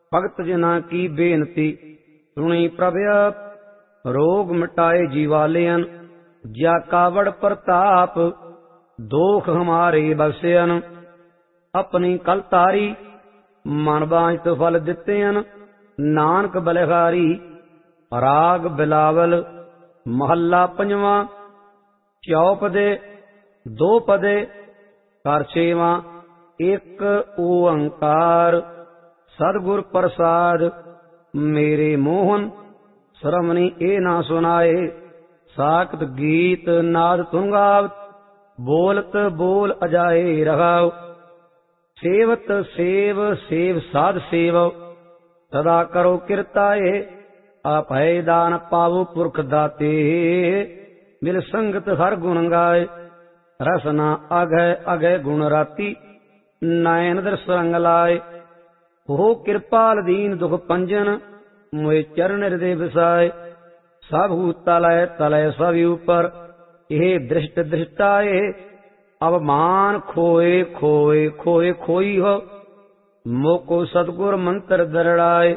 भगत जना की बेनती सुनी प्रभु रोग मिटाए जीवालयन ज्या कावड़ प्रताप दोख हमारे बख्शयन अपनी कल तारी मन बांझत फल दितेयन नानक बलिहारी। राग बिलावल महला पंजवा चौपदे दो पदे कर छेवां एक ओंकार सतगुर प्रसाद मेरे मोहन श्रमणी ए ना सुनाए साकत गीत नाद तुंगावत बोलत बोल अजाए रहाव। सेवत सेव सेव साध सेव सदा करो किरताए आपै दान पावो पुरख दाते मिल संगत हर गुण गाए। रसना अघय अघय गुण राती नयन दर्श रंग लाए हो किरपाल दीन दुख पंजन मोए चरण हृदय विसाए। सब तलय तलय सब ऊपर ये दृष्ट दृष्टाए अवमान खोए खोए खोए खोई हो मोको सतगुर मंत्र दरड़ाए।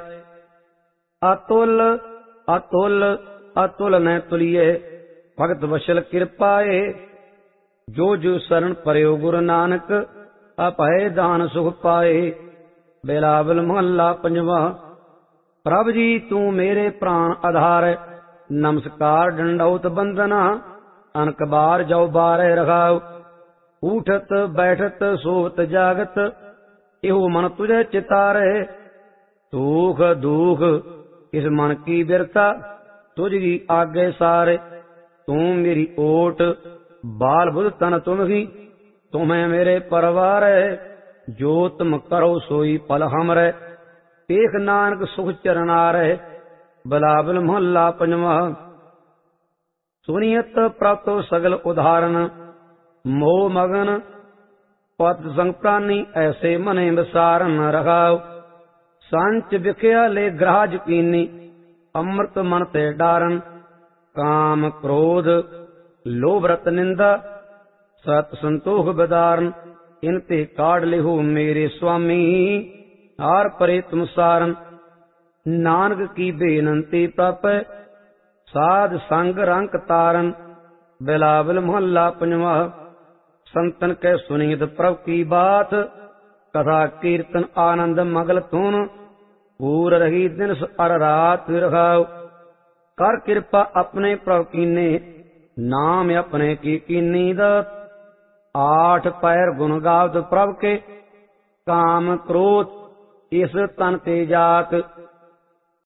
अतुल अतुल अतुल न तुलिए भगत वशल कृपाए जो जो शरण परयो गुरु नानक अपै दान सुख पाए। बिलावल महला पंजवा प्रभ जी तू मेरे प्राण आधार नमस्कार दंडौत बंदना अनक बार जाओ बार रखाओ। उठत बैठत सोवत जागत इहो मन तुझे चितारे सुख दुख इस मन की बिरता तुझगी आगे सारे। तू मेरी ओट बाल बुध तन तुम ही तुम्हें मेरे परवार जो तुम करो सोई पल हमरे पेख नानक सुख चरनारे। बिलावल महला पंजवा सुनियत प्राप्त सगल उदाहरण मोह मगन पत संग प्राणी ऐसे मने विसारन रखाओ। संच विख्या ले ग्राज कीनी अमृत मन ते डारन काम क्रोध लोभ रत निंदा सत संतोष बिदारन इनते काढ़ लिहो मेरे स्वामी आर परे तुम सारन। नानक की बेनंती प्रप साध संग रंक तारन। बिलावल महला पंजवा संतन के सुनीत प्रभ की बात कथा कीर्तन आनंद मगल तुन पूर रही दिन अर रात रखाओ। कर कृपा अपने प्रभ कीने नाम अपने की कीनी दत आठ पैर गुण गावत प्रभ के काम क्रोध इस तन ते जात।